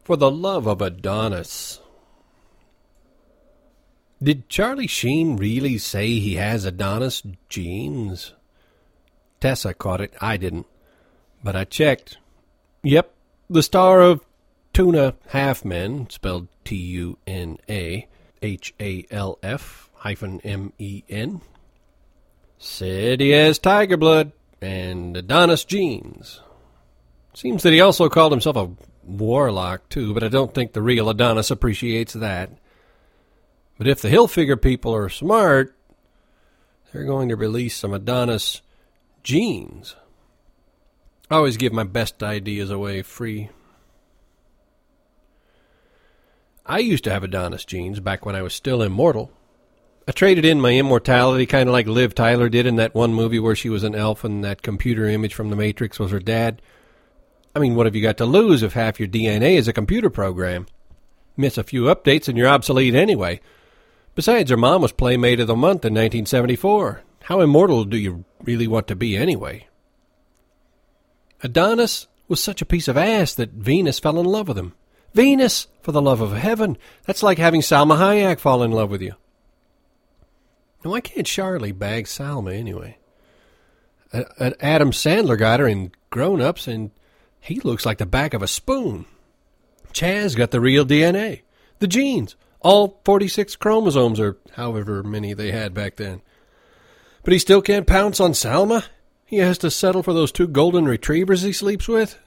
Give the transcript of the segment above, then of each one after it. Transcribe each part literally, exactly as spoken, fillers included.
For the love of Adonis. Did Charlie Sheen really say he has Adonis genes? Tessa caught it. I didn't. But I checked. Yep, the star of Tuna Half-Men, spelled T U N A H A L F hyphen M E N, said he has tiger blood and Adonis genes. Seems that he also called himself a warlock, too, but I don't think the real Adonis appreciates that. But if the Hilfiger people are smart, they're going to release some Adonis genes. I always give my best ideas away free. I used to have Adonis genes back when I was still immortal. I traded in my immortality kind of like Liv Tyler did in that one movie where she was an elf and that computer image from the Matrix was her dad. I mean, what have you got to lose if half your D N A is a computer program? Miss a few updates and you're obsolete anyway. Besides, her mom was Playmate of the Month in nineteen seventy-four. How immortal do you really want to be anyway? Adonis was such a piece of ass that Venus fell in love with him. Venus, for the love of heaven, that's like having Salma Hayek fall in love with you. Now, why can't Charlie bag Salma anyway? Adam Sandler got her in Grown Ups, and he looks like the back of a spoon. Chaz got the real D N A, the genes, all forty-six chromosomes or however many they had back then. But he still can't pounce on Salma? He has to settle for those two golden retrievers he sleeps with?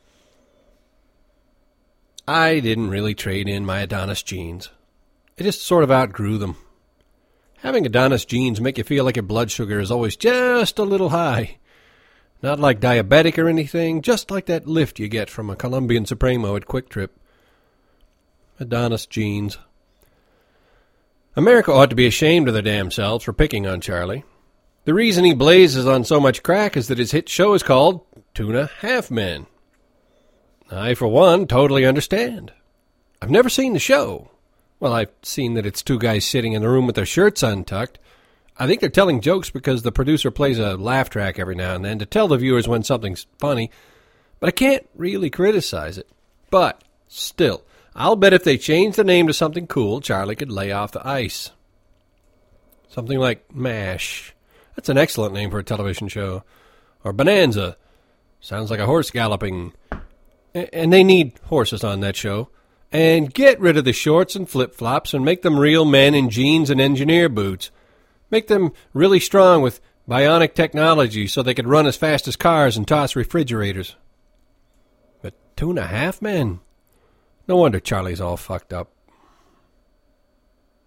I didn't really trade in my Adonis genes. I just sort of outgrew them. Having Adonis genes make you feel like your blood sugar is always just a little high. Not like diabetic or anything, just like that lift you get from a Colombian Supremo at Quick Trip. Adonis genes. America ought to be ashamed of their damn selves for picking on Charlie. The reason he blazes on so much crack is that his hit show is called Tuna Half-Men. I, for one, totally understand. I've never seen the show. Well, I've seen that it's two guys sitting in a room with their shirts untucked. I think they're telling jokes because the producer plays a laugh track every now and then to tell the viewers when something's funny. But I can't really criticize it. But, still, I'll bet if they changed the name to something cool, Charlie could lay off the ice. Something like MASH. That's an excellent name for a television show. Or Bonanza. Sounds like a horse galloping. And they need horses on that show. And get rid of the shorts and flip-flops and make them real men in jeans and engineer boots. Make them really strong with bionic technology so they could run as fast as cars and toss refrigerators. But Tuna Half-Men? No wonder Charlie's all fucked up.